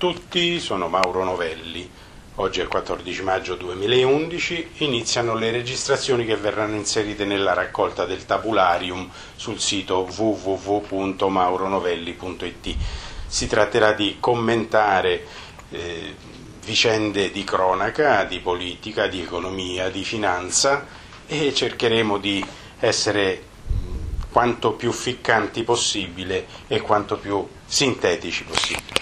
tutti, sono Mauro Novelli. Oggi è il 14 maggio 2011, iniziano le registrazioni che verranno inserite nella raccolta del tabularium sul sito www.mauronovelli.it. Si tratterà di commentare vicende di cronaca, di politica, di economia, di finanza, e cercheremo di essere quanto più ficcanti possibile e quanto più sintetici possibile.